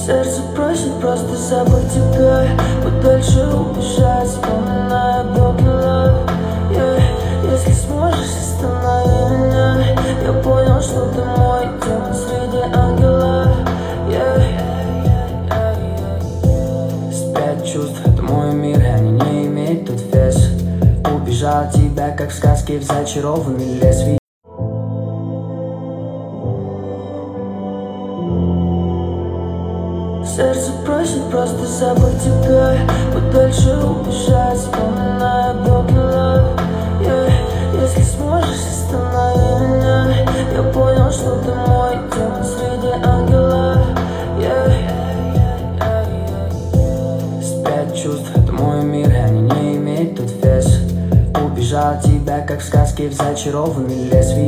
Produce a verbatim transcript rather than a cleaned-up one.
Сердце просит просто забыть тебя, подальше убежать, вспоминая broken love, yeah. Если сможешь, останови меня. Я понял, что ты мой демон среди ангелов, yeah. Спять чувств, это мой мир, и они не имеют тут вес. Убежал от тебя, как в сказке в зачарованный лес. Сердце просит просто забыть тебя, подальше убежать, вспоминая broken love, yeah. Если сможешь, останови меня. Я понял, что ты мой демон среди ангелов, yeah. Спять чувств, это мой мир, и они не имеют тут вес. Убежал от тебя, как в сказке в зачарованный лес.